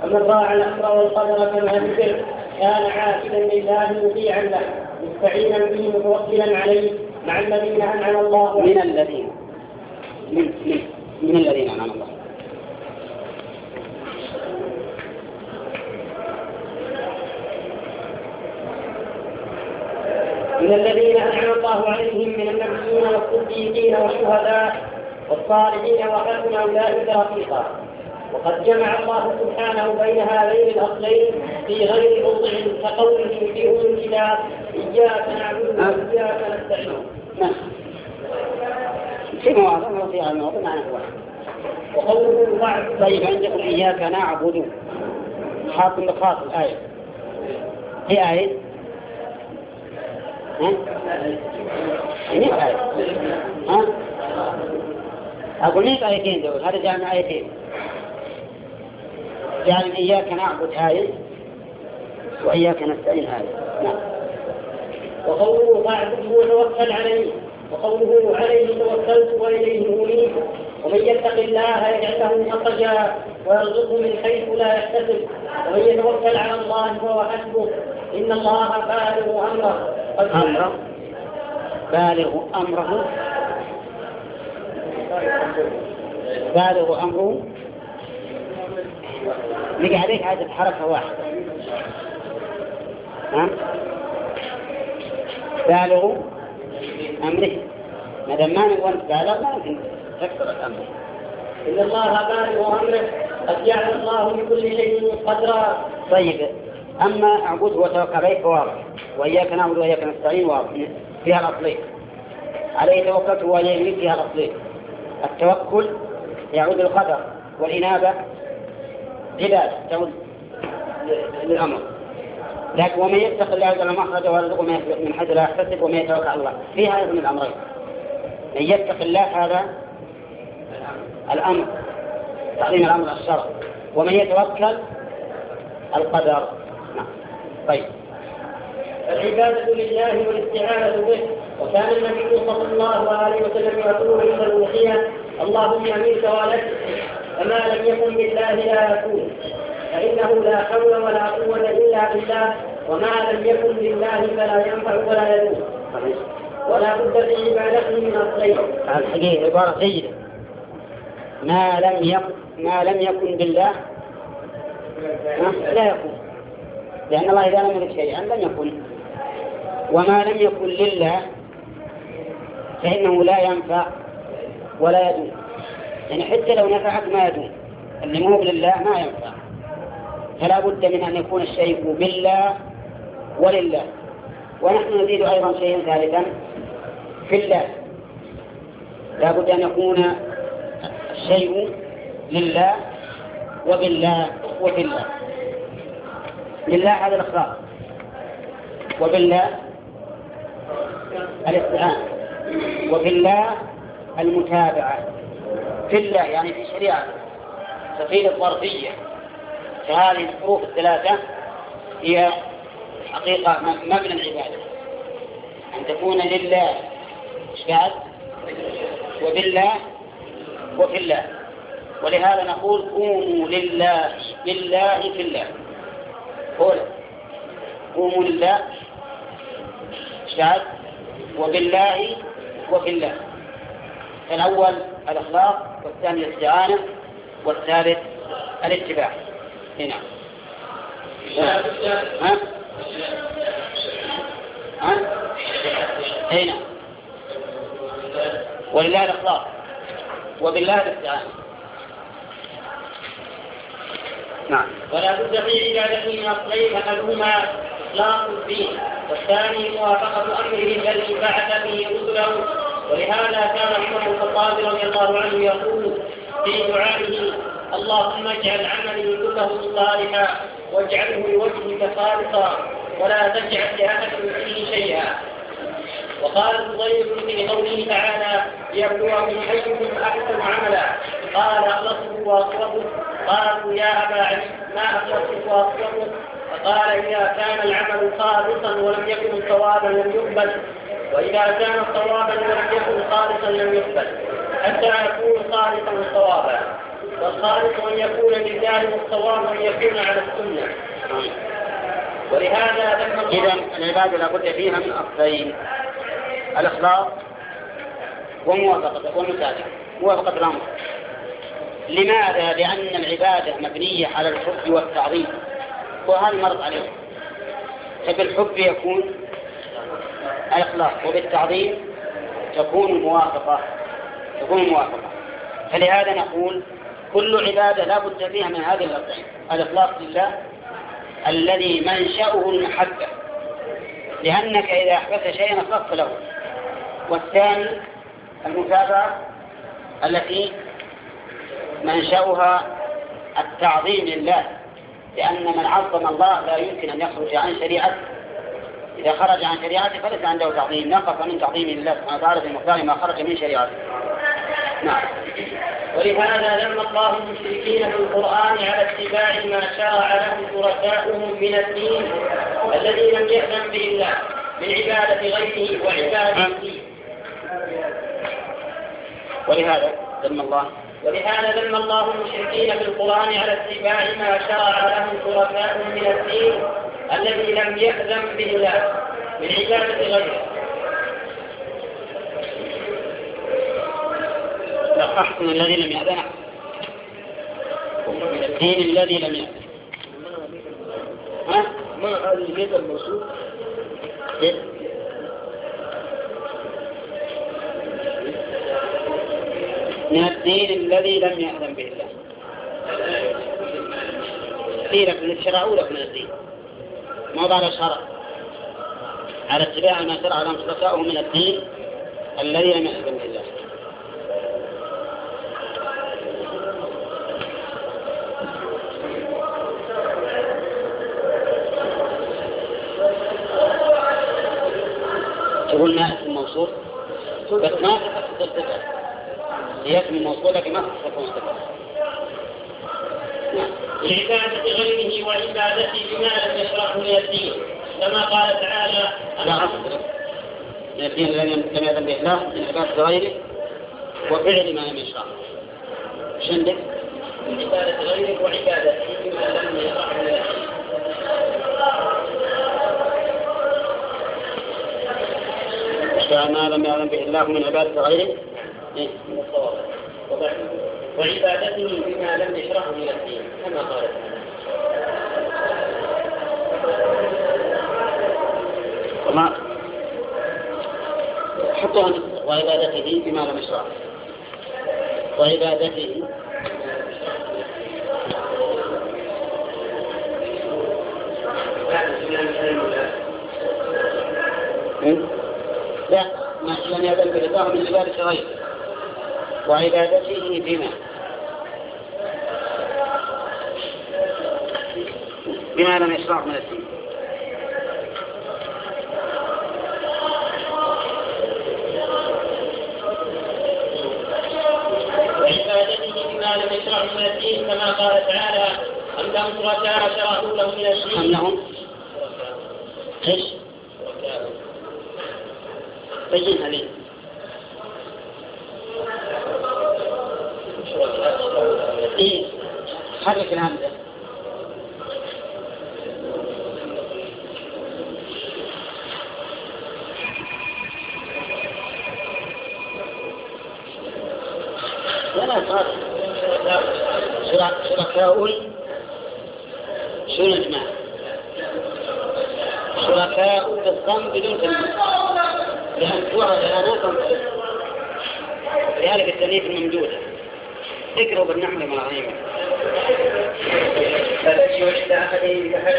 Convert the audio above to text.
ومن راعى الأمر والقدر كما ذكر كان عابدا لله مطيعا له مستعينا به متوكلا عليه مع الذين أنعم الله من الذين أنعم الله من الذين أنعم الله عليهم من النبيين والصديقين والشهداء والصالحين وحسن أولئك رفيقا. وقد جمع الله سبحانه بين هذين الأصلين في غير موضع كقوله في أم الكتاب إياك نعبد وإياك نستعين. في مواضع وفي الموضوع معنى واحد. وقوله بعد طيب عندكم إياك نعبد حاطم بخاص الآية هي آية أقول ليك آيتين دول هذا جامع آيتين يعني إياك نعبد آية وإياك نستعين آية. نعم. وقوله فاعبده وتوكل عليه وقوله عليه توكلت وإليه أنيب. ومن يتق الله يجعل له مخرجا ويرزقه من حيث لا يحتسب ومن يتوكل على الله فهو حسبه إن الله بالغ أمره بالغ أمره نجي عليك هذه الحركة واحدة. نعم بالغ أمره ما دام ما نقول بالغ ما يمكن تكثر الأمر. إن الله بالغ أمره قد جعل الله لكل شيء قدرا. طيب أما أعبد وتوكل عليه فواضح وإياك نعبد وإياك نستعين واضح فيها الأصلين. عليه توكلت وإليه فيها الأصلين. التوكل يعود للقدر والإنابة عبادة تعود للأمر. لكن ومن يتق الله يجعل مخرجا ويرزقه من حيث لا يحتسب ومن يتوكل على الله فيها من الأمرين. من يتق الله هذا الأمر تعظيم الأمر الشرع ومن يتوكل القدر. نعم. طيب العبادة لله والاستعانة به. وكان النبي صلى الله عليه وسلم يقول عند الوصية اللهم منك ولك فما لم يكن بالله لا يكون فإنه لا حول ولا قوة إلا بالله وما لم يكن بالله فلا ينفع ولا يدور. ولا بد في عبادته من أصلين. الحقيقة عبارة جيدة. ما لم يكن بالله لا يكون لأن الله إذا لم يكن شيئا لم يكن وما لم يكن لله فإنه لا ينفع ولا يدوم. يعني حتى لو نفعك ما يدوم اللي مو لله ما ينفع. فلا بد من أن يكون الشيء بالله ولله. ونحن نزيد أيضا شيئا ثالثا في الله. لا بد أن يكون الشيء لله وبالله وفي الله. لله هذا الإخلاص وبالله الاستعانة وبالله المتابعة. في الله يعني في شريعة سفينة ظرفية. فهذه الحروف الثلاثة هي حقيقة مبنى العبادة أن تكون لله إشكال وبالله وفي الله. ولهذا نقول قوموا لله بالله في الله. قوموا لله إشكال وبالله وفي الله. الأول الإخلاص والثاني الاستعانة والثالث الاتباع. هنا هنا ولله الإخلاص وبالله الاستعانة. نعم. ولا بد في عبادته من أصلين أحدهما إخلاص الدين والثاني موافقة أمره الذي بعث به رسله. ولهذا كان عمر بن الخطاب رضي الله عنه يقول في دعائه اللهم اجعل عملي كله صالحا واجعله لوجهك خالصا ولا تجعل لأحد فيه شيئا. وقال الضيف في قوله تعالى ليبلوكم أيكم أحسن عملا قال أخلصه وأصوبه. قالوا يا أبا علي ما أخلصه وأصوبه؟ فقال إذا كان العمل خالصا ولم يكن صوابا لم يقبل وإذا كان صوابا ولم يكن خالصا لم يقبل حتى يكون خالصا صوابا. والخالق أن يكون لله والصواب أن يكون على السنة. ولهذا لما إذا العبادة لابد فيها من أصلين: الإخلاص وموافقة موافقة الأمر. لماذا؟ لأن العبادة مبنية على الحب والتعظيم، وهذا مرض عليه. فبالحب يكون الإخلاص، وبالتعظيم تكون الموافقة. فلهذا نقول كل عبادة لا بد فيها من هذه الأصلين: الإخلاص لله الذي منشأه المحبة، لأنك إذا أحببت شيئا أخلصت له. والثاني المتابعة التي منشأها التعظيم لله، لأن من عظم الله لا يمكن أن يخرج عن شريعته. إذا خرج عن شريعته فليس عنده تعظيم، نقص من تعظيم الله سبحانه وتعالى في مقدار ما خرج من شريعته. نعم. ولهذا لم الله المشركين في القرآن على اتباع ما شرع لهم شركاؤهم من الدين الذي لم يأذن به الله من عبادة غيره وعبادته. ولهذا ذم الله المشركين في القرآن على اتباع ما شرع لهم شركاؤهم من الدين الذي لم يأذن به الله من عبادة غيره. أحسن الذي لم يأذن من الدين الذي لم يأذن. ما هذه البيت الموصول من الدين الذي لم يأذن به الله. قيل من الشرع ولك من الدين موضع الشرع على اتباع ما شرع لهم شركاؤهم من الدين الذي لم يأذن به الله. تقول ما اسم موصول بس ما تتصل هي اسم موصول لكن ما تتصل لعبادة غيره وعبادته بما لم يشرعه من الدين، كما قال تعالى: من الدين الذي لم يأذن به الله من عبادة غيره وفعل ما لم يشرعه. شندك من عبادة غيره وعبادته بما لم يشرعه من الدين. ما لم يأذن به الله من عبادة غيره وعبادته بما لم يشرعه من الدين، كما قال تعالى. حطها وعبادته بما لم يشرعه. وعبادته لا ما لم يأذن به الله من عبادة غيره وعبادته بما لم يشرعه من الدين. وعبادته بما لم يشرعه من الدين، كما قال تعالى: أم لهم شركاء شرعوا لهم من الدين. أم لهم ايش؟ بينها لي. إيه حرك الهمزة. لا صار شركاء شو نجمع شركاء بالضم بدون تنوين لأن توعد لأناتهم لذلك التأليف الممدودة. اقرأوا بالنحو مع غيره.